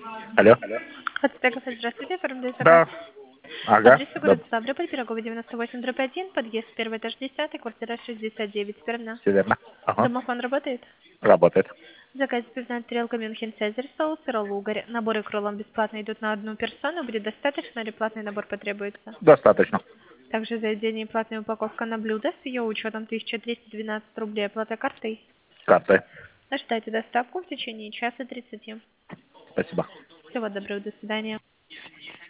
Алло. Ацтеков, здравствуйте, оформляю заказ. Да. Ага. Адрес Да. город Ставрополь, Пирогова, 98/1, подъезд, первый этаж, 10, квартира 69, верно? Все верно. Ага. Домофон работает? Работает. Заказ пивная тарелка Мюнхен Цезарь, соус, сыролугарь. Наборы крылом бесплатно идут на одну персону. Будет достаточно или платный набор потребуется? Достаточно. Также заведение платная упаковка на блюдо с ее учетом 1312 рублей, оплата картой. Картой. Ожидайте доставку в течение часа 30. Спасибо. Всего доброго, до свидания.